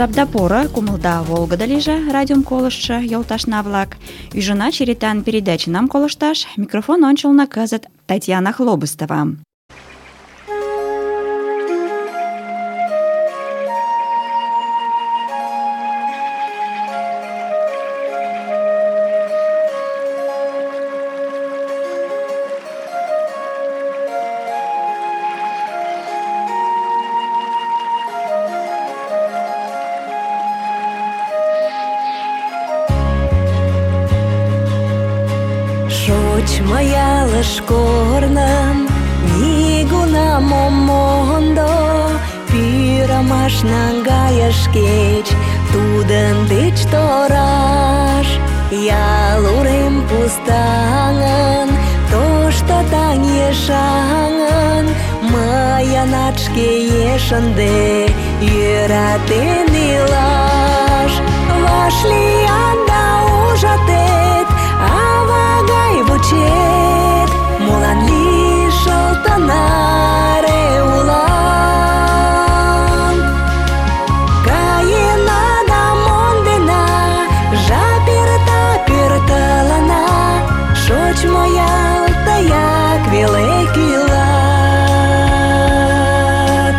Жапда поро, кумылда волгыдо лийже, радиом колыштшо йолташна-влак. Ӱжына черетан передачынам колышташ. Микрофон ончылно кызыт Татьяна Хлобыстова. Шочмо-ялыш корным нигунам ом мондо, пӱрымаш наҥгайыш кеч тудын деч тораш. Ял урем пустаҥын, тошто таҥ ешаҥын, мыйынат шке еш ынде йӧратен илаш. Вашлиян да ужатет, ава гай вучет, молан лишыл тынаре улам. Каена да мондена, жап эрта пӧртылына, шочмо ял тыяк веле кӱлат.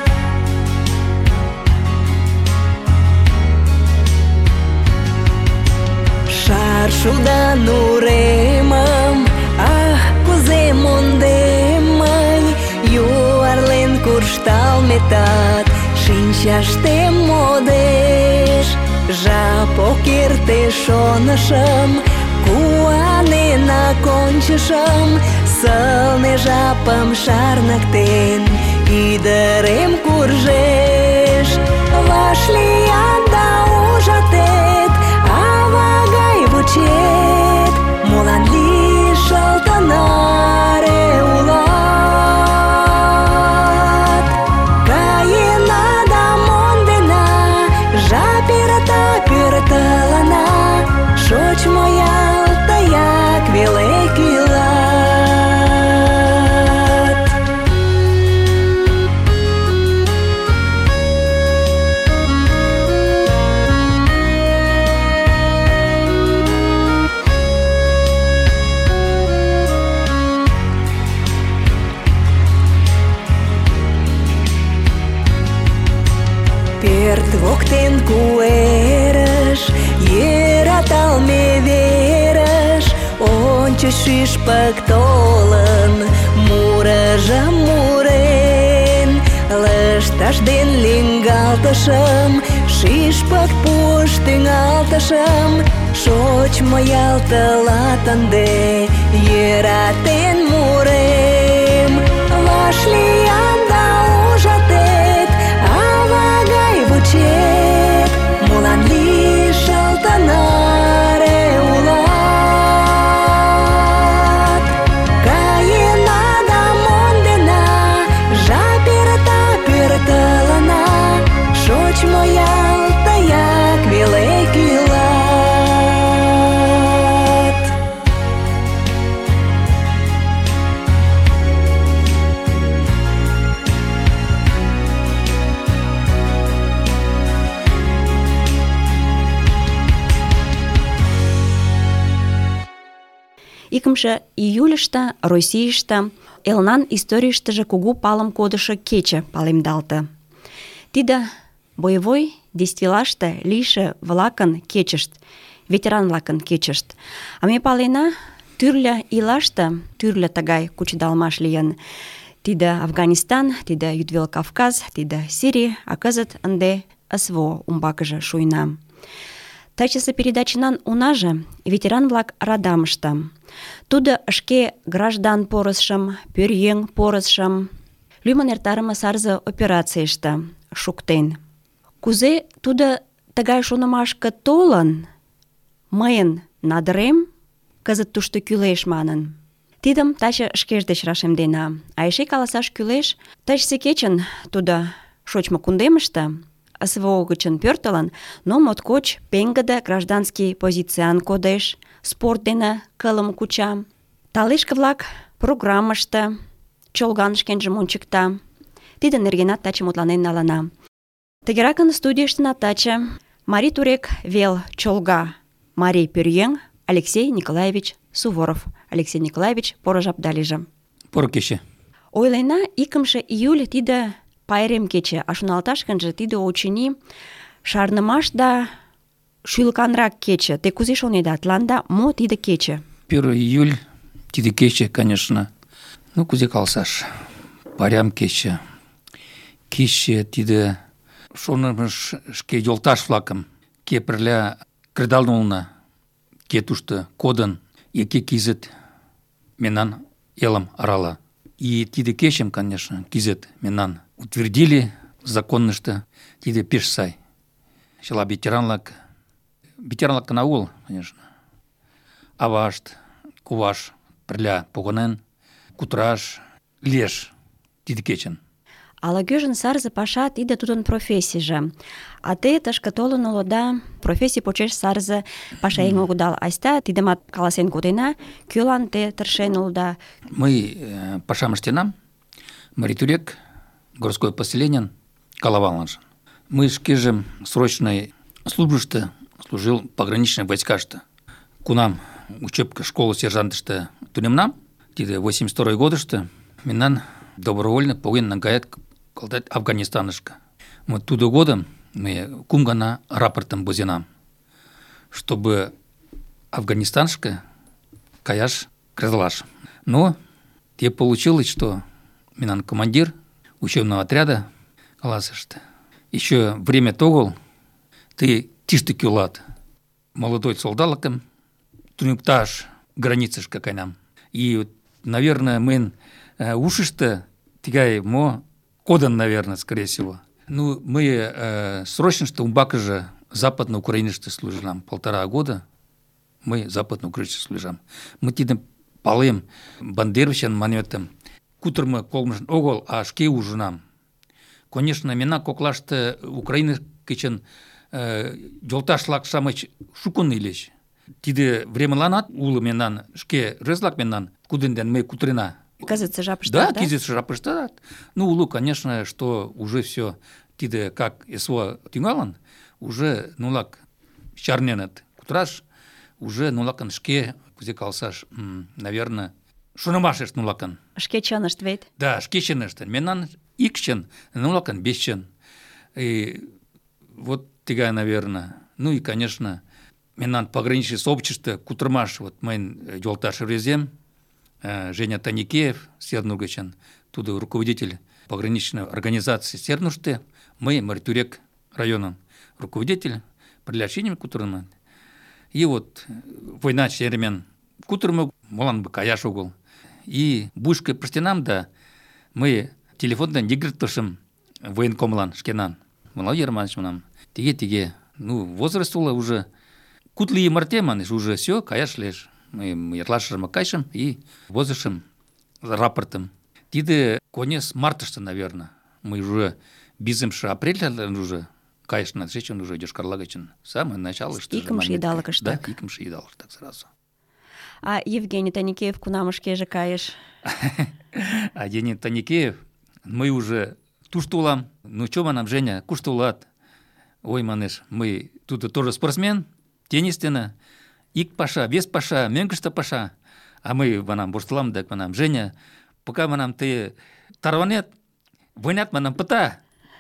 Шаршудан уремым, ах, кузе мондем мый, юарлен куржталметат шинчаштем модеш. Жап ок эрте шонышым, куаненак ончышым, сылне жапым шарныктен, ӱдырем куржеш. Вашлиян да ужатет, ава гай вучет, молан лишыл тынаре улат. Каена да мондена, жап эрта пӧртылына, шочмо ял тыяк веле кӱлат. Пӧрт воктен куэрыш, йӧраталме верыш, ончыч шӱшпык толын, мурыжым мурен. Лышташ ден лӱҥгалтышым, шӱшпык пуыш тӱҥалтышым, шочмо ял тылат ынде йӧратен мурем. Вашлиян да ужатет, ава гай вучет, молан лишыл тынаре улат. Каена да мондена, жап эрта пӧртылына, шочмо ял тыяк веле кӱлат. Икымше июльышто Российыште элнан историйыштыже кугу палым кодышо кече палемдалте. Тиде боевой действийлаште лийше-влакын кечышт, ветеран-влакын кечышт. А ме палена, тӱрлӧ ийлаште тӱрлӧ тыгай кучедалмаш лийын. Тиде Афганистан, тиде Йӱдвел Кавказ, тиде Сирий, а кызыт ынде СВО умбакыже шуйна. Тачысе передачынан унаже ветеран-влак радамыште. Тудо шке граждан порысшым, пӧръеҥ порысшым лӱмын эртарыме сарзе операцийыште шуктен. Кузе тудо тыгай шонымашке толын, мыйын надырем кызыт тушто кӱлеш манын. Тидым таче шкеж деч рашемдена. А эше каласаш кӱлеш, тачысе кечын тудо шочмо кундемыште СВО гычын пӧртылын, но моткоч пеҥгыде гражданский позициян кодеш, спорт дене кылым куча. Талешке-влак программыште чолган шкенжым ончыкта. Тиде нергенат таче мутланен налына. Тегеракын студийыште Натача, Мари Турек вел чолга, Мари пӧръеҥ Алексей Николаевич Суворов. Алексей Николаевич, поро жап да лийже. Поро кече. Ойлена, 2 июль тиде пайрем кече, а шоналташ гынже тиде очыни шарнымаш да шӱлыканрак кече. Те кузе шонеда, тланда мо тиде кече? 1 июль тиде кече, конечно, кузе каласаш, пайрем кече. Кече тиде шонымыш шке йолташ-влакым, ке пырля кредалын ке тушто кодын, и ке кизыт мемнан элым арала. И тиде кечем, конечно, кизыт мемнан утвердили законнышто, тиде пеш сай. Чыла ветеранлак огыл, конечно. Авашт, куваш пырля погынен, кутыраш лиеш тиде кечын. Ала-кӧжын сарзе паша тиде тудын профессийже. А те тышке толын улыда, профессий почеш сарзе пашаеҥ огыдал. Айста тидымат каласен кодена, кӧлан те тыршен улыда? Мы пашам ыштенам, Мари Турек, городской поселениян, Калаваланжын. Мы шкежем срочной службышто служил пограничный войскашты. Кунам учебка школы сержантышты тунемнам, тиде 82 годышты, мемнан добровольно поген нагаят калтать Афганистанышка. Вот туда годом мы кумгана рапортом бозинам, чтобы Афганистаншка каяш кредалаш. Но те получилось, что мемнан командир учебного отряда каласышты. Еще время тогол ты тишты кюлат молодой солдалаком тунептаж границышка кайнам. И, наверное, мы ушишто тигай мо кодан, наверное, скорее всего. Мы срочно, что умбака же западно украинышто служим. 1,5 года мы западно-украинышто служим. Мы тидем палым бандеровичан манетом. Кутрмы колмышын огол, а шке ужынам. Конечно, мена коклашты Украина кечен жолташлак шамыч шукун илеш. Тиде времаланат улы менан шке рызлак менан кудынден мы кутрина. Кызытсе жапыште, да? Да, кизытсе жапыште. Улу, конечно, что уже все тиде как СВО тюнгалан, уже чарненет кутраш, уже шке кузе калсаш, наверное, шунамашеш нулакан. Шке чынышт вет? Да, шке чынышт. Менан икчен, бесчен. И вот тигай, наверное. И, конечно, менан пограничный сообщество кутрмаш, вот майн жолташ резем, Женя Таникеев, Сернугачан, туда руководитель пограничной организации Сернуште, мы, Мари Турек районом, руководитель, прилящением кутрман. И вот война чермен кутрму, молан бы каяш угол. И бушкой простинам, да, мы телефондан дигртышым военкомлан шкенан. Мала Ерманович нам. Тиге. Возраст уже кутли и мартеман, уже все, каяш лишь. Мы ятлашырма кайшым и возышым рапортом. Тиде конец мартышта, наверное. Мы уже бизымшы апреля уже кайш на встречу уже идешь Карлагачин. Самое начало, что икымшы едалык ыштак. Да, икымшы едалык так сразу. А Евгений Таникеев кунамышке же кайыш? А Евгений Таникеев, мы уже туштулам. Чё нам, Женя, куштулат? Ой, манеш, мы тут тоже спортсмен, теннистена. Ик паша, вес паша, меңкішті паша. А мы ванам борстылам, так ванам, Женя, пока ванам ты тарванет, вынят ванам пыта.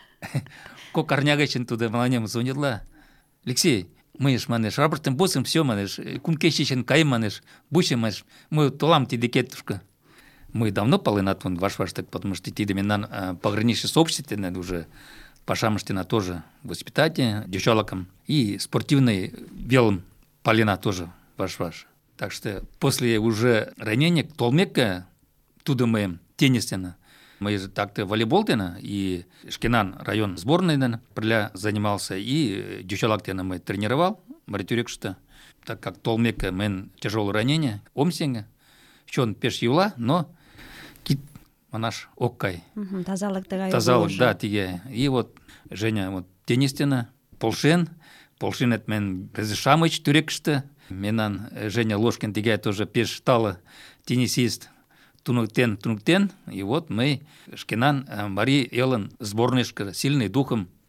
Ко карнягачын туда маланем звонила. Алексей, мы ж манеш, рапортым босым, все манеш, кункещичен кайым манеш, бучем манеш, мы толам ти декетушка. Мы давно палынат вон ваш так, потому что ти менан пограничный сообщество уже пашамыштина тоже воспитание девчонкам и спортивный белым Полина тоже ваш. Так что после уже ранения толмека туда мы теннистена. Мы так-то волейболтена и Шкинан район сборной занимался и девчонок мы тренировал. Мари Турек, что так как толмека мы тяжелое ранение, омсенга, еще он пеш юла, но кит манаш оккай. Тазалык, да, тиге. И вот Женя вот теннистена, Полшинет мен Шамыч Турекшты, менан Женя Ложкин тигай тоже пеш тала теннисист тунуктен. И вот мы Шкинан Мари Элен сборныйшка сильный духом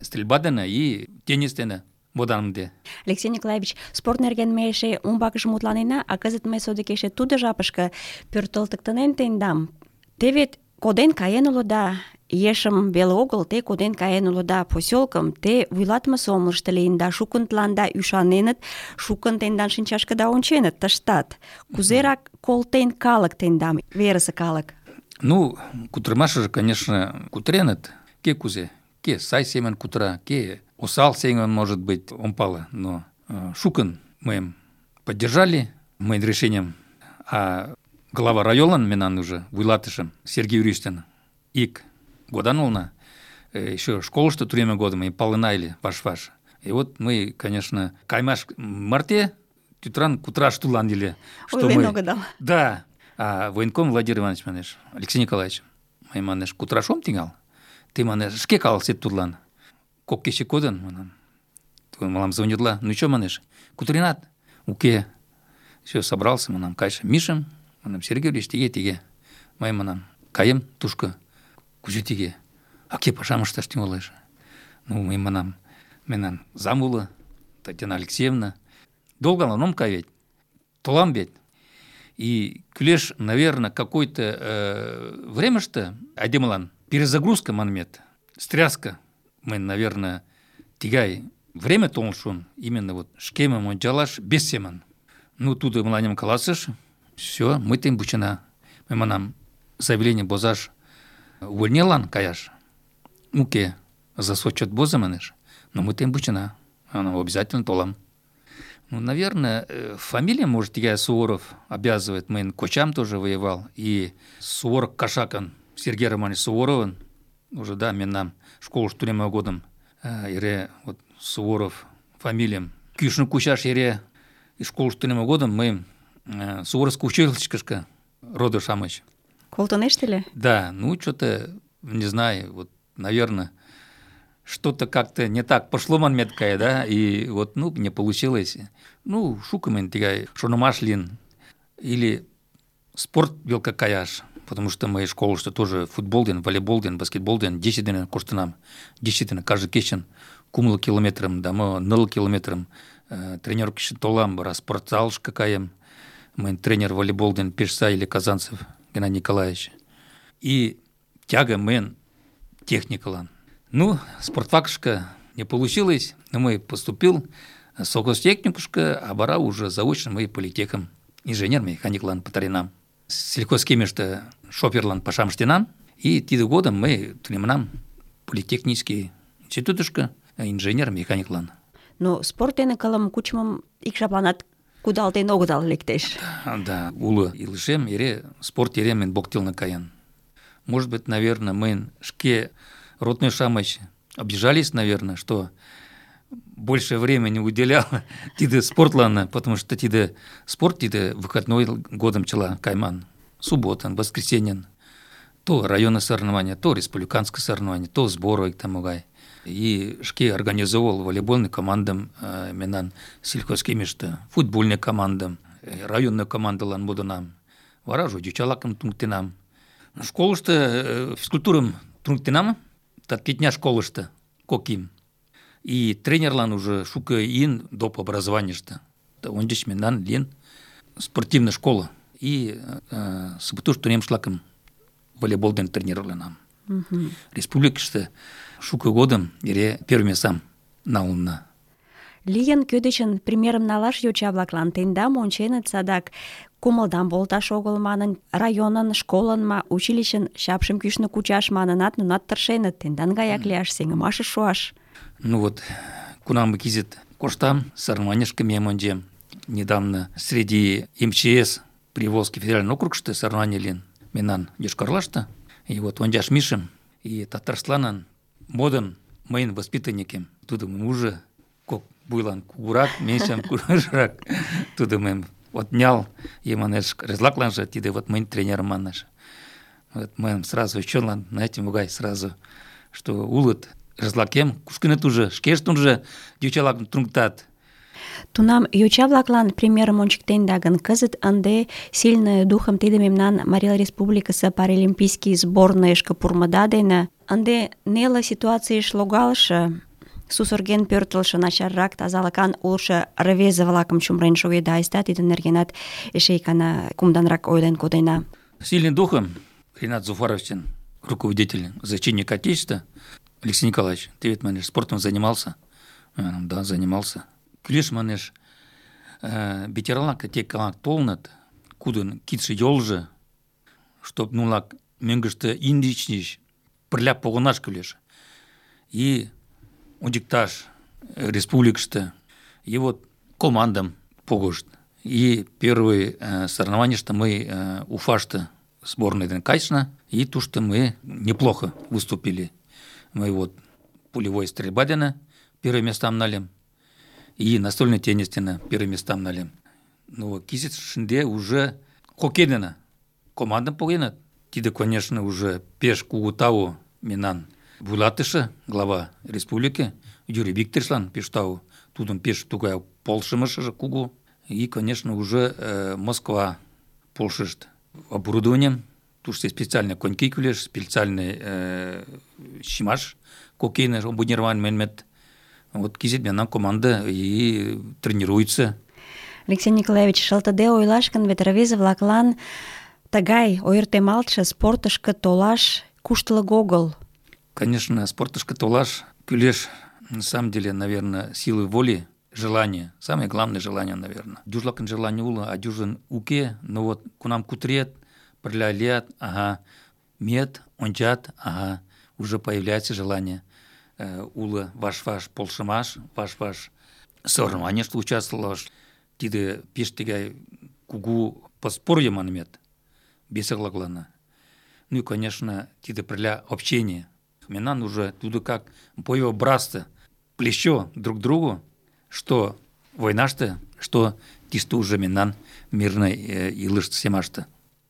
стрельба дене и теннис дене модамде. Алексей Николаевич, спорт нерген ме эше умбакыже мутланена, а кызыт мый содыки эше тудо жапышке пӧртылтыктынен тендам. Те вет коден каен улыда, ешым веле огыл, те коден каен улыда посёлкым, те вуйлатыме сомылышто лийында, шукын тыланда ӱшаненыт, шукын тендан шинчашкыда онченыт, тыштат. Кузерак колтен калык тендам, верысе калык? Ну, кутырмашыже, конечно, кутыреныт. Ке кузе, ке сай семен кутыра, ке осал семен, может быть, омпала. Но шукын мы поддержали моим решением, а глава района менан уже вуйлатышым Сергей Юрьевичтен ик годанулна, еще школышты туреме года мы палынайли ваш-ваш. И вот мы, конечно, каймаш марте тютран кутраш туландили. Ой, вы много дал. Да. А военком Владимир Иванович манеш, Алексей Николаевич, май манеш кутрашом тингал, ты манеш шке калсет тудлан. Кок кеше кодын, манам. Малам звонитла, ну чё манеш, кутринат? Уке. Все, собрался, манам, кайша Мишем, манам, Сергей Ильич, тиге. Май манам, каем, тушка, кузе тиге. А ке пашам ышташ тӱҥалеш. Ну, мый манам, менан зам уло, Татьяна Алексеевна. Долго ном каять, толам ведь. И кулеш, наверное, какое-то времешто, айдемалан, перезагрузка манмет, стряска, мы, наверное, тигай, время толшун, именно вот шкемем он джалаш без семан. Ну, туда мланем каласыш, все, мы тем бучина. Мы манам заявление бозаш увольнелан каяш. Уке, засочет бозаманеш, но мы тем бучина, она обязательно толам. Ну, наверное, фамилия, может, я Суворов обязывает. Мэн Кочам тоже воевал. И Суворов Кашакан, Сергей Романович Суворовын, уже, да, мен нам школу штурема годом. Ире, вот, Суворов фамилиям. Кюшну Кучаш, ире, и школу штурема годом мы Суворовскую училищешка рода Шамыч. Колтонеште ли? Да, ну, что-то, не знаю, вот, наверное, что-то как-то не так пошло манметкая, да, и вот, ну, не получилось. Ну, шукамен тигай, шономашлин, или спорт велка каяш, потому что моя школа, что тоже футбол ден, волейбол ден, баскетбол ден, 10 ден коштанам, 10 ден, каждый кечен, кумлы километром, да, мы 0 километром, тренер кечен толам, раз спортзал какаем, мой тренер волейбол ден, Пешса или Казанцев, Геннадий Николаевич, и тяга мен техникалан. Ну, спортфакшка не получилось, но мы поступил в сокостехникушка, а бара уже заочно мы политехом, инженер-механиклан по таринам. Сельхозкемешта шоперлан по шамштинам, и тиды годом мы тулемнам политехнический институтушка, инженер-механиклан. Ну, спорт дене кылым кучмым ик жапланат кудалтен огыдал лектеш. Да, улы илышем, ире спорт ире мен боктилна каян. Может быть, наверное, мы шке родной Шамыч обижались, наверное, что больше времени уделял тиде спортлана, потому что тиде спорт тиде выходной годом чела кайман, субботан, воскресеньен, то районное соревнование, то республиканское соревнование, то сборы там угай. И шке организовал волейбольным командам менан сельхозкемешта, футбольным командам, районную команду лан буду нам, варажу дючалакам тунктинам. Школышта физкультурам тунктинам, так кетня школышта, коким. И тренерлан уже шука ин доп образованиешта. Он здесь менан лин спортивная школа. И сабутуш тунем шлаком волейболден тренировали нам. Республикашта шука годом ире первыми сам наунна. Лийын кӧдычын примерым налаш йоча-влаклан тендам онченыт садак кумылдам волташ огыл манын, районын, школын ма, училищын шапшым кӱшнӧ кучаш манынат, нунат тыршеныт, тендан гаяк лияш, сеҥымашыш шуаш. Ну вот, кунам кизит коштам, соревнованиешка мием ончем. Недавно среди МЧС Приволжский федеральный округшты соревнование лин менан Йошкар-Олашта. И вот ончаш Мишем и Татарстанан модын мыйын воспитанникем. Тудым уже кок буйлан кугурак, меньшем куражрак. Тудым им отнял, и манеш резлакланжа, тиде вот мыйын тренером манеш. Вот мы сразу чонлан на этим угай сразу, что улыт резлакем, кушкинет уже, шкештун же дючалак трунгтат. Тунам йоча-влаклан примерым ончыктенда гын, кызыт ынде сильный духым тиде мемнан Марий Республикысе паралимпийский сборныйышко пурмыда дене ынде неле ситуацийыш логалше сусырген пӧртылшӧ начаррак тазалыкан улшо рвезе-влакым чумырен шогеда айста, тидын нергенат эше икана кумданрак ойлен кодена. Сильным духом Ренат Зуфарович, руководитель защитника Отечества. Алексей Николаевич, ты ведь, манеш, спортом занимался? Да, занимался. Клиш, манеш, ветеранлак те калак толнат, кудын китши ёлжы, чтоб нулак менгышты индичниш, пырля погонаш клеш. И удиктаж республикшты, и вот командам погошт. И первые соревнования, что мы Уфашты сборной качественно, и то, что мы неплохо выступили. Мы вот пулевой стрельба первые места налим, и настольный теннис первые места налим. Ну, кисет шинде уже хоккейдена командам погинат. Тиде, конечно, уже пеш кугутау минан Булатыша, глава республики, Юрий Викторович пештау, тут он пеш тугая полшимыша кугу. И, конечно, уже Москва полшишт оборудованием, тут что специальный коньки кулеш, специальный щимаш, кокейный обуднирован менмет. Вот кизит менан команда и тренируется. Алексей Николаевич, шалтаде ойлашкан вет рвезе-влаклан тагай ойыртемалтше спортышко толаш куштылык огыл. Конечно, спортышко толаш кулеш, на самом деле, наверное, силы воли, желание. Самое главное желание, наверное. Дюжлакан желание ула, а дюжен уке, но вот кунам кутрет, прилялят, ага, мед, ончат, ага, уже появляется желание. Ула ваш полшамаш, ваш соревнование, что участвовал, тиде пештигай кугу поспорье манмет, бесоглаглана. Ну и, конечно, тиде приля общение. Менан уже туда как боевое братство, плещё друг другу, что война-то, что тисто уже менан мирной и лышт семашта.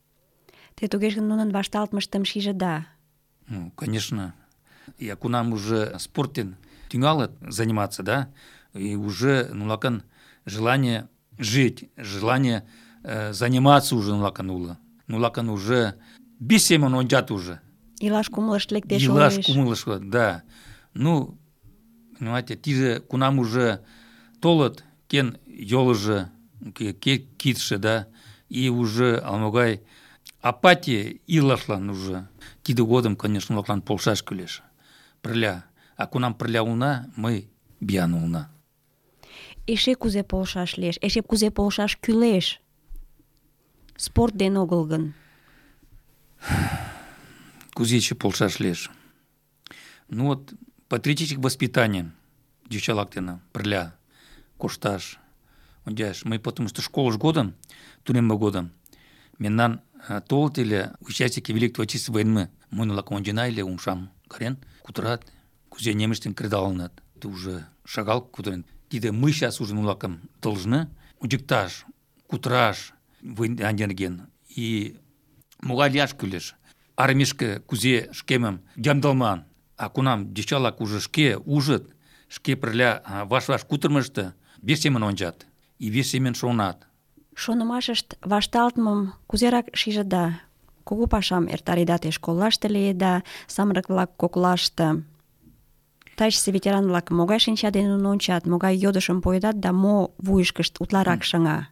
Ты тугеш нунан вашталтмыштым шижеда? Ну, конечно. И акунам уже спортен тюнгала заниматься, да, и уже нулакан желание жить, желание заниматься уже нулаканула. Нулакан уже бесемон онджат уже. Илаш кумылыш лектеш. Илаш кумылыш, да. Ну, понимаете, тиже кунам уже толот, кен ёлыжы, китши, да, и уже алмагай апатия илашлан уже. Тиде годом, конечно, лаклан полшаш кулеш. Прыля. А кунам прыля уна, мы биян уна. Эше кузе полшаш лиеш, эше кузе полшаш кӱлеш. Спорт ден огыл гын. Кузече полшаш лиеш. Ну вот, патриотическое воспитание девчалактена, прыля, кошташ. Ондяш, мы потому что школу годом, тунемба годом, меннан толт или участники Великой Отечественной войны, мы на лаконджина или умшам карен, кутрат, кузе немештен кредалнат. Ты уже шагал кутрен. Тиде мы сейчас уже нулакам должны удиктаж, кутраж, войнанерген и мугаляш кулеш. Армишка кузе шкемем джамдалман, а кунам девчалак уже шке ужит, шке прыля ваш кутырмышты, бесемен онжат и бесемен шонат. Шонымашышт вашталтмым кузерак шижыда? Кугу пашам эртареда те школлаште лиеда, самырык-влак коклаште. Тачысе ветеран-влак могай шинча дене нуно ончат, могай йодышым пуэдат да мо вуйышкышт утларак шыҥа?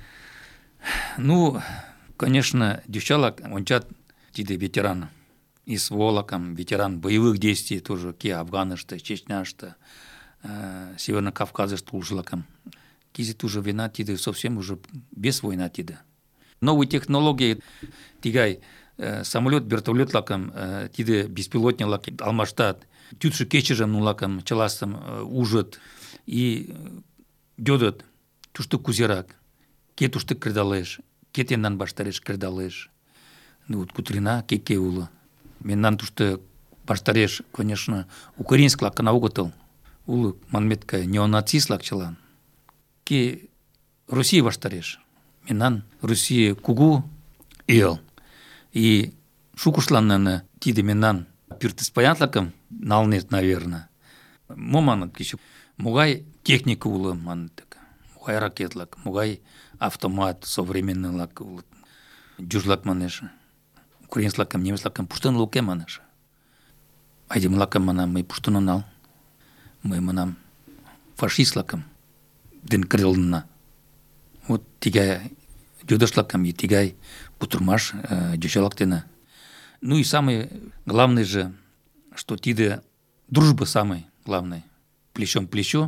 Ну, конечно, девчалак ончат тиде ветеран из Волоком, ветеран боевых действий тоже, ке Афганышты, Чечняшты, Северно-Кавказышты улжылакам. Кизи тоже война тиде совсем уже без войны тиде. Новые технологии, тигай, самолет, вертолет лакам, тиде беспилотник лакам, алмаштат, тютши кечежем лакам, челастам ужат и дёдат, тушты кузерак, ке тушты кредалеш, ке тендан баштареш кредалеш. Ну вот кутрина, ке ула. Меннан тушты баштареш, конечно, украинск лакана уготал, улы манметка неонацист лакчалан. Ке Россия баштареш. Менан Россия кугу ел. И шукушланнаны тиде менан пиртыспаянтлакам налнет, наверное. Моманат киши. Мугай техника улы манытык. Мугай ракетлак, мугай автомат современный лак. Дюжлак манеша. Украинслакам, немецлакам пуштын луке манеша. Айдем лакам мана мы пуштын нал. мы манам фашистлакам ден крылна. Вот тигай дюдашлакам и тигай бутурмаш дюшалактена. Ну и самое главное же, что тиде дружба самая главная. Плечом к плечу,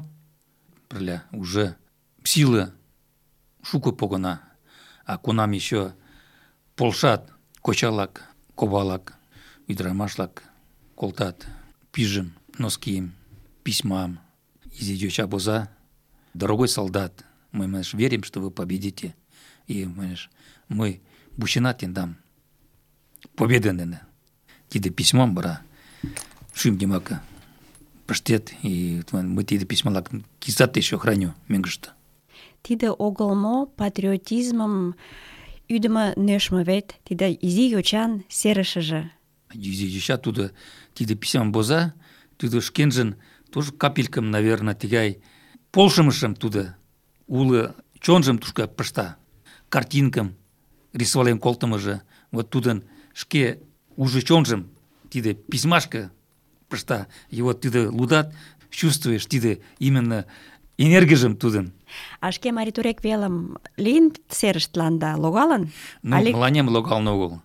уже сила шуку погона, а кунам еще полшат, кочалак, ковалак, видрамашлак, колтат, пижем, носки, письмам, изидюча боза. Дорогой солдат, мы, верим, что вы победите. И, мы бущинатин дам. Победенene. Тиде письмом бара. Шим демака. Паштет. И мы тиде письмалак кисат еще храню. Менгшта. Тиде оголмо патриотизмом юдема нешмовет. Тиде изи йочан серышыжы. Изи йоча туда тиде письмом боза. Туда шкенжен тоже капелькам, наверное, тигай. Полшымышем туда. Улы чонжем тушка пашта. Картинкам рисовалем колтым же. Вот туда шке уже чонжем тиде письмашка пашта. И вот тиде лудат чувствуешь тиде именно энергижем туда. А шке маритурек велам лин серыштланда логалан? Ну, маланем логал ногол.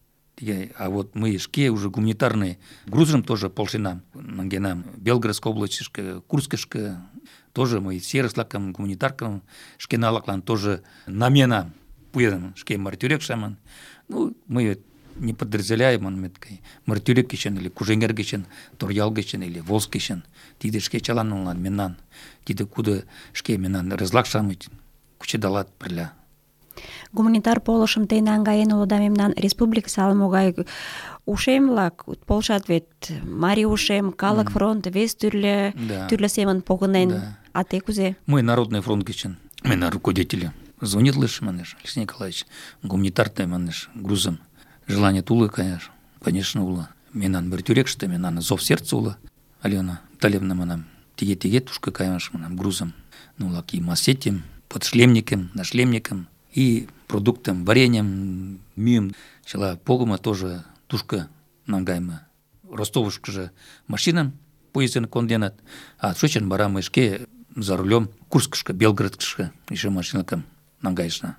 А вот мы шке уже гуманитарные грузом тоже полшинам. Нангенам Белгородская область, Курская, тоже мы серыслакам, гуманитаркам, шкеналаклан тоже намена пуедам шке маритурек шаман. Ну, мы не подразделяем маритурек кишен или куженгер кишен, торял кишен или волс кишен. Тиде шке чалан улан менан. Тиде куда шке менан разлак шамыть, кучедалат приля. Гуманитар полышым тейна ангаен улыда мемнан республика салымогай ушем-влак полшат вет мари ушем, калык фронт, вес тӱрлӧ семын погынен. А те кузе? Мы Народный фронт кичен, мы на руководители. Звонит лишь, Алексей Николаевич, гуманитарный, грузом. Желание тулы, конечно, ула. Менан бертюрек, что менан зов сердца ула. Алена Талевна манам тиге тушка каймаш манам грузом. Ну, лаки массетим, под шлемником, нашлемником. И продуктом, вареньем, мием. Чела погома тоже тушка нам гайма. Ростовушка же машинам поезден конденат. А шочен бара мышке за рулем Курскшка, Белгородшка, еще машинкам нам гайшна.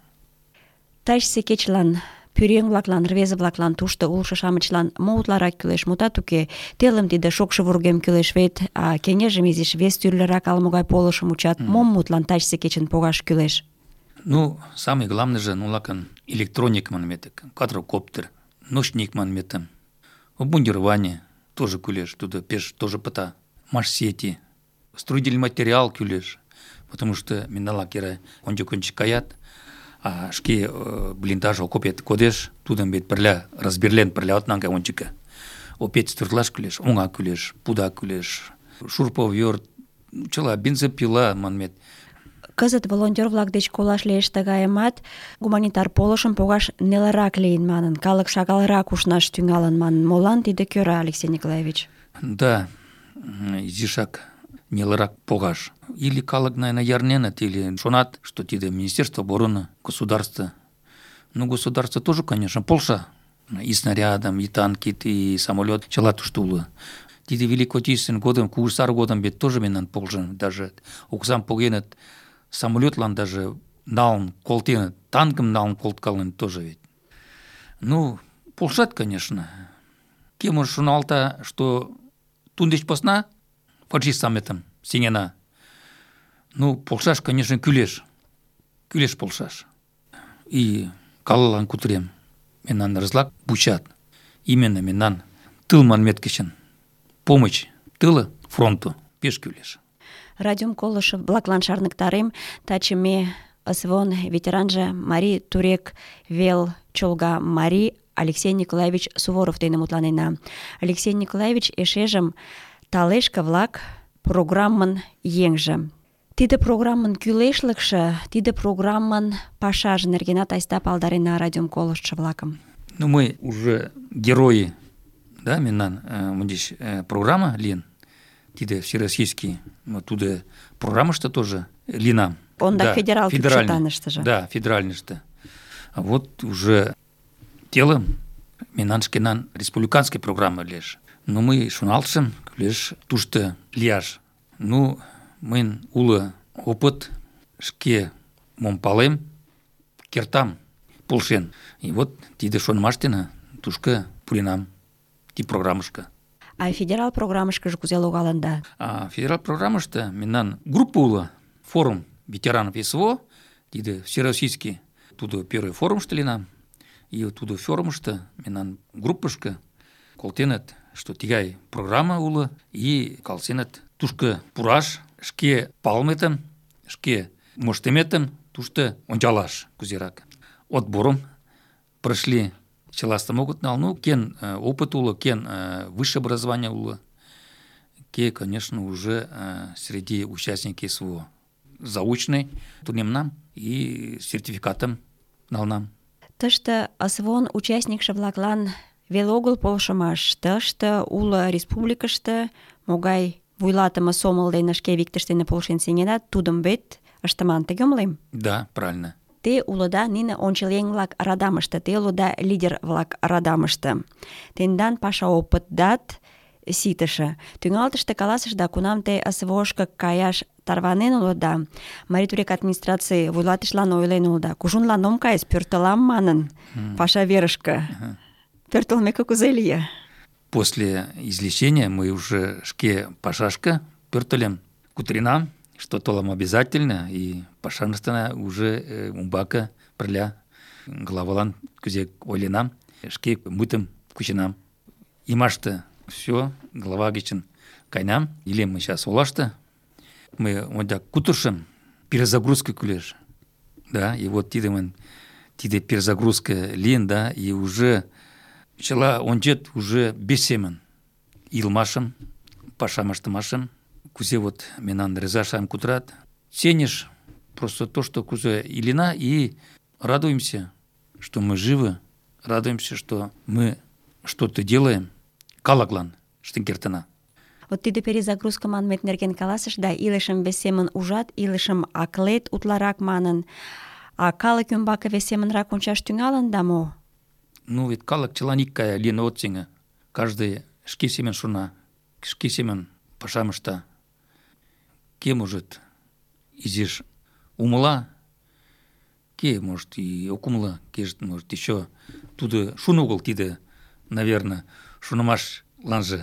Тачсе кечлан, пюрең-влаклан, рвезе-влаклан, тушто улшо-шамычлан мо утларак кӱлеш, мутат уке. Телым тиде шокшо вургем кӱлеш вет, а кеҥежым изиш вес тӱрлырак ала-могай полышым учат. Мом мутлан тачсе кечын погаш кӱлеш? Ну, самое главное же, лакан электроник манметек, квадрокоптер, ночник манметом, обмундирование тоже кулеш, туда пеш тоже пота, машсети, строительный материал кулеш, потому что миналакера кончик каят, а шки блиндаж окопет кодеш, туда бит перля разберлен перля от нанга ончика, опять стерлаш кулеш, онга кулеш, пуда кулеш, шурповер, чела бензопила манмет. Кызыт волонтёр-влак деч колаш лиеш тыгайымат, гуманитар полышым погаш нелырак лийын манын, калык шагалрак ушнаш тӱҥалын манын. Молан тиде кӧра, Алексей Николаевич? Да, изишак нелырак погаш. Или калык, наверное, ярненат, или шонат, что тиде Министерство обороны, государство. Ну, государство тоже, конечно, полша. И снарядом, и танки, и самолет, чела туштулы. Тиде Великой Отечественный годом, Кугусар годом бит тоже менан полжен, даже уксам погенет. Самолетлан даже налын колтен, танком налын колткалын тоже ведь. Ну, полшат, конечно. Кем уж шуналта, что тундыч посна, фашист саметом, синена. Ну, полшаш, конечно, кюлеш. Кюлеш полшаш. И калалан кутрем. Менан разлак бучат. Именно менан тылман меткешен. Помощь тыла фронту пеш кюлеш. Радиом колыш-влаклан шарныктарем, таче ме СВОН ветеранже Мари Турек вел чолга Мари Алексей Николаевич Суворов дене мутланена. Алексей Николаевич эшежым талешка-влак программын еҥже. Тиде программын кӱлешлыкшӧ, тиде программын пашаже нергенат айста палдарена радиом колыштшо-влакым. Ну, мы уже герои, да, менан, здесь программа лин. Тиде всероссийский, туда программа что тоже лина. Он да, федеральный. Да, федеральный что. А вот уже тело Минаншкинан республиканской программы лишь. Но мы шуналшим лишь тушто лияж Ну, мын улы опыт, шке мом палем, кертам полшен. И вот тиде шонымаштена тушка пуринам ти программышка. А федерал программышкыжы кузе логалында? А федерал программышта меннан группа улы, форум ветеранов СВО, тиде всероссийский, туда первый форум шталинам, и туда форумышта меннан группышка колтенет, что тигай программа улы, и калсенет тушка пураш, шке палметем, шке моштеметем, тушта ончалаш кузерак. Отбором прошли челаста могут нал, ну, кен опыт улы, кен высшее образование улы, ке, конечно, уже среди участников СВО. Заочный турнем нам и сертификатом нал нам. Тышты СВОн участникше-влаклан вел огыл полшымаш, тышты улы республикышты могай вуйлатымы сомыл дейна шке виктыштыны полшен сенгенат, тудым бет ыштыман тегемлем? Да, правильно. Те улыда нине ончылең-влак радамышты, те улыда лидер-влак радамышты. Тендан паша опытдат ситышы. Тӱҥалтыште каласышда, кунам те СВОшко каяш тарванен улыда, Марий Турек администраций вуйлатышлан ойлен улыда, кужунлан ом кайыс, пӧртылам манын, паша верышкы. Пӧртылмеке кузе лие? После излечения мы уже шке пашашка пӧртылем кутринам, что толам обязательно, и пашаныстана уже умбака пырля главалан кузе ойленам, шке мытым кучинам. Имашты все, глава гечен кайнам, или мы сейчас олашты, мы онда кутуршим, перезагрузка кулеш, да, и вот тиде перезагрузка лин, да, и уже чела ончет уже бесемен, илмашым, пашамаштымашым, кузе вот менан резашам кутрат, ценишь просто то, что кузе илина, и радуемся, что мы живы, радуемся, что мы что-то делаем, калаглан, штенкертана. Вот тиде перезагрузка манмет нерген каласыш, да илышым весемын ужат, илышым аклет утларак манын, а калык ӱмбаке весемынрак ончаш тӱҥалын да мо? Ну, ведь калык чылан икгай лийын от сеҥе. Каждый шке семын шона, шке семын пашам ышта. Кӧ, может, изиш умыла, кӧ, может, и ок умыло, кӧ, может, еще тудо шун огыл тиде, наверное, шонымашланже.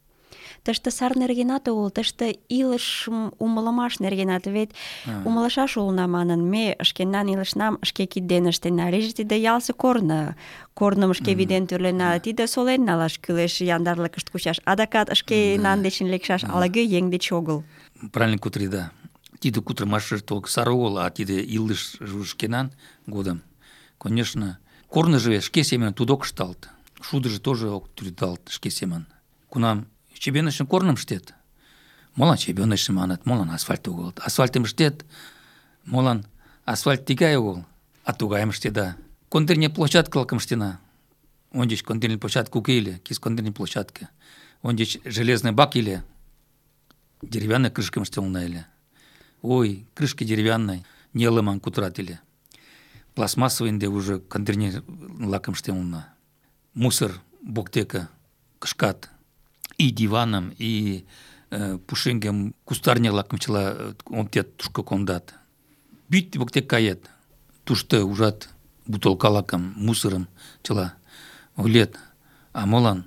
Тыште сар нергенат огыл, тыште илышым умылымаш нергенат, вет умылышаш улына манын, ме шкенан илышнам шке кид дене ыштена. Лийже тиде ялысе корным шке вӱден тӱрлена, тиде солен налаш кӱлеш, яндарлыкышт кучаш, адакат шкенан дечын лекшаш, ала-кӧ еҥ деч огыл. Правильно кутрида. Тиде кутырымашыже толк сар огыл, а тиде илыш шкенан годым. Конечно, корныжо шке семын тудок ышталт, шудыжо тоже ок тӱредалт шке семын. Кунам чебенышын корным ыштет, молан чебенышын манат, молан асфальт огыл. Асфальтым ыштет, молан асфальт тигай огыл, а тугайым ыштеда. Контейнер площадкалыкым ыштена. Ончыч контейнер площадка уке ыле, кис контейнер площадка. Ончыч железный бак ыле, деревянный крышкам ыштылына ыле. Ой, крышка деревянный, нелыман кутырат ыле. Пластмассовый инде уже контейнер-лакым ыштылына. Мусор воктеке кышкат. И диваном, и пушенгем кустарник-лакым чыла онтет тушко кондат. Бит воктек кает, тушто ужат бутылка-лакым, мусорым чыла ойлет. А молан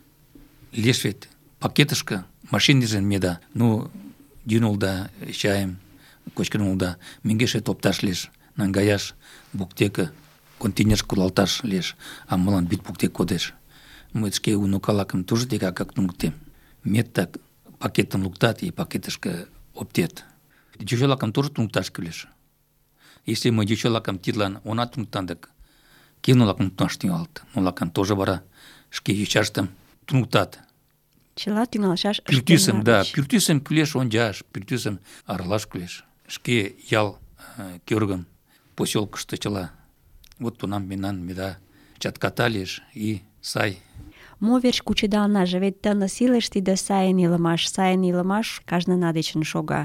леш вет пакетышка машинежен меда. Ну, дюнулда чайым, кочкынулда, меҥгеше топташ леш, наҥгаяш воктеке контейнерыш кудалташ леш, а молан бит воктек кодеш. Мы шке унукалакым тоже тегак как тунгтем. Мет так пакетым луктат и пакетышка оптет. Дючолакым тоже тунгташ кӱлеш. Если мы дючолакым тидлан она тунгтандык, кенулакым тунгташ тӱҥалыт. Нунылакым тоже вара шке йочаштым тунгтат. Чыла тӱҥалшаш Пӱртӱсым, да, пӱртӱсым кӱлеш ончаш, пӱртӱсым аралаш кӱлеш. Шке ял кӧргым посёлкышто чыла. Вот тунам мемнан меда чатката лиеш и сай. Мо верч кучедалнаже, вет тыныс илыш тиде сайын илымаш кажнына дечын шога.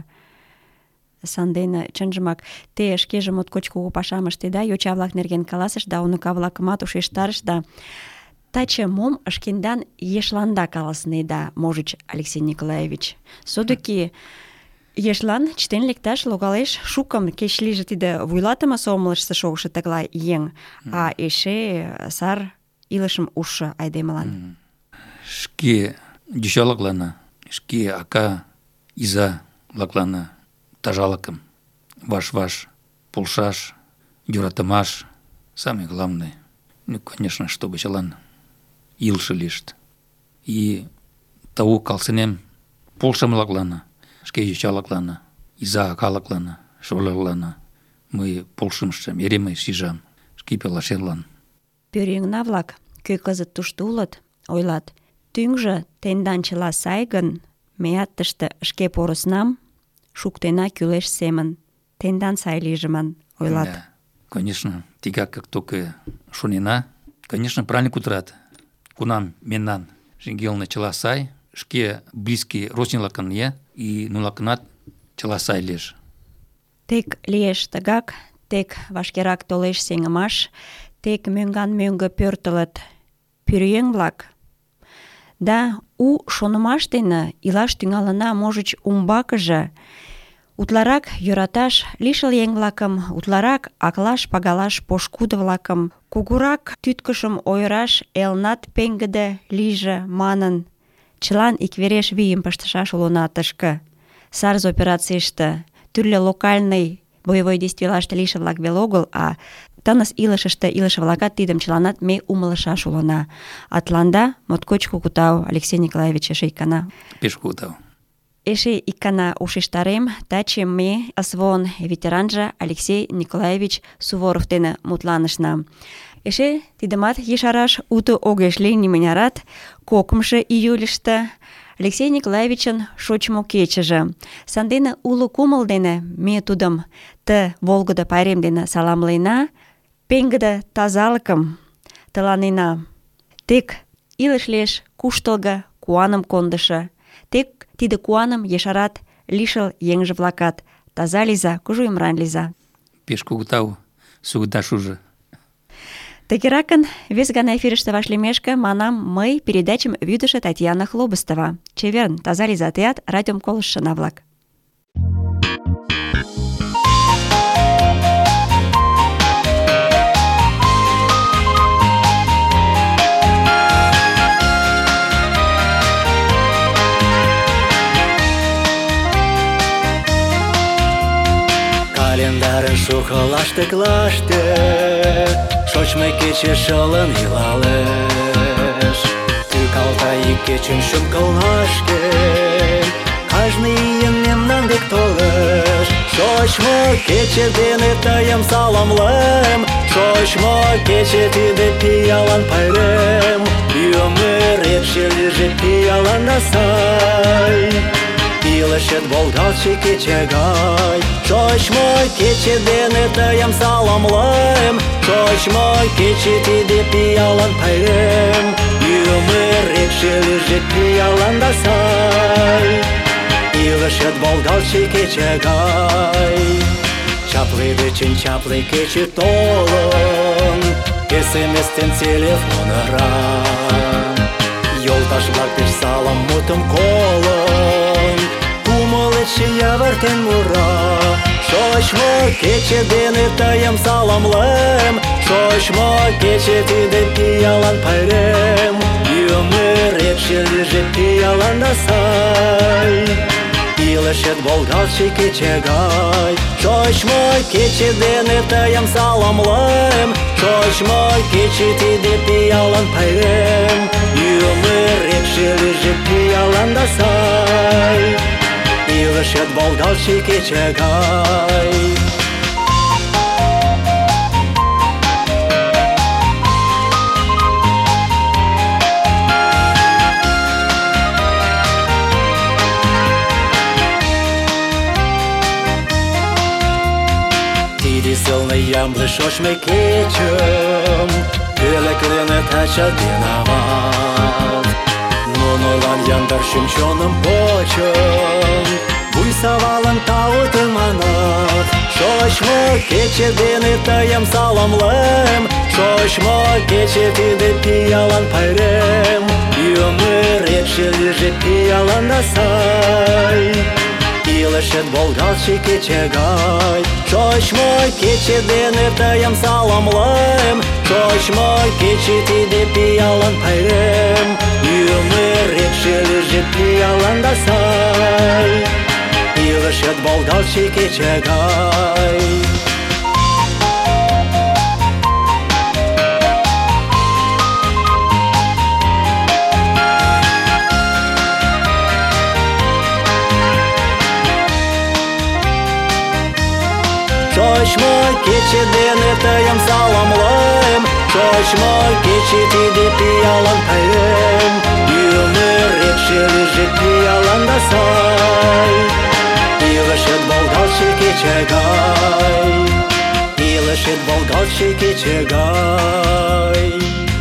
Сандене чынжымак те шкеже моткоч кугу пашам ыштеда, йоча-влак нерген каласышда, уныка-влакымат ушештарышда. Таче мом шкендан ешланда каласынеда, можыч, Алексей Николаевич? Содыки Ешлан чытен лекташ логалеш шукым кеч лийже тиде вуйлатыме сомылышто шогышо тыглай еҥ, а эше сар илышым ужшо айдемылан. Шке йочалыклана, шке ака, иза-влаклана тазалыкым, ваш-ваш полшаш, йӧратымаш, самое главное. Ну, конечно, чтобы чылан илыше лийышт. И тау калсынем полшымылаклана, шке йочалыклана, иза-акалыклана, шольылаклана мый полшымшым эре мый шижам шке пелашемлан. Пӧръеҥна-влак, кӧ кызыт тушто улыт, ойлат: тӱҥжӧ тендан чыла сай гын, меат тыште шке порыснам шуктена кӱлеш семын. Тендан сай лийже ман, ойлат. Да, конечно, тигак как только шонена, конечно, правильно кутырат. Кунам мемнан шеҥгелне чыла сай, шке близкий родственник-влакын е, и нунылакынат чыла сай лиеш. Тек лиеш тыгак, тек вашкерак толеш сеҥымаш, тек мӧҥган-мӧҥгӧ пӧртылыт пӧръеҥ-влак. Да у шонымаш дене илаш тӱҥалына, можыч, умбакыже утларак йӧраташ лишыл еҥ-влакым, утларак аклаш, пагалаш пошкудо-влакым, кугурак тӱткышым ойыраш элнат пеҥгыде лийже манын, чылан иквереш вийым пыштышаш улына тышке. Сарзе операцийыште тӱрлӧ локальный боевой действийлаште лийше-влак веле огыл, а тыныс илышыште илыше-влакат тидым чыланат ме умылышаш улына. А тыланда моткоч кугу тау, Алексей Николаевич, эше ик гана. Пеш кугу тау. Эше ик гана ушештарем, таче ме СВОН ветеранже Алексей Николаевич Суворов дене мутланышна. Эше тидымат ешараш уто огеш лий нимынярат. 2 июльыште Алексей Николаевичын шочмо кечыже. Сандене уло кумыл дене ме тудым ты волгыдо пайрем дене саламлена, пеҥгыде тазалыкым тыланена. Тек илыш лиеш куштылго, куаным кондышо. Тек тиде куаным ешарат лишыл еҥже-влакат. Таза лийза, кужу ӱмыран лийза. Пеш кугу тау, сугыта шужо. Тыгеракын вес гана эфирыште вашлиймешке манам мый передачым вӱдышӧ Татьяна Хлобыстова. Чеверын, таза лийза теат, радиом колыштшына-влак. Календарын шухылаш тыглаште шочмо кече шылын илалеш. Тӱкалта ик кечын шӱм-кылнашке, кажне ийын мемнан дек толеш. Шочмо кече дене тыйым саламлем, шочмо кече тиде пиалан пайрем. Ӱмыретше лийже пиалан да сай, илышет волгалтше кече гай. Шочмо кече дене тыйым саламлем, шочмо кече тиде пиалан пайрем. Ӱмыретше лийже пиалан да сай, илышет волгалтше кече гай. Чапле дечын чапле кече толын, СМС ден телефонра. Йолташ-влак деч салам мутым колын, кумылетше явартен мура. Шочмо кече дене тыйым саламлем, шочмо кече тиде пиалан пайрем. Ӱмыретше лийже пиалан да сай, илышет волгалтше кече гай. Шочмо кече дене тыйым саламлем, шочмо кече тиде пиалан пайрем. Ӱмыретше лийже пиалан да сай, илышет волгалтше кече гай. Тиде сылный ямле шочмо кечым пӧлекленыт ача ден ават. Нунылан яндар шӱм-чоным почын, вуй савалын таутыманат. Шочмо кече дене тыйым саламлем, шочмо кече тиде пиалан пайрем. Ӱмыретше лийже пиалан да сай, Илышет болгалчи кечегай, шочмой кече дене тыйым саламлайм, шочмой кече тиде пиалан пайрем, ӱмырет шелыже пиаланда сай. Илышет болгалчи кечегай. Шочмой кече дене тыйым саламлайм, шочмой кече тиде пиалан пайрем, ӱмырет шелыже пиаланда сай. Илышет болгалчи кечегай, илышет болгалчи кечегай.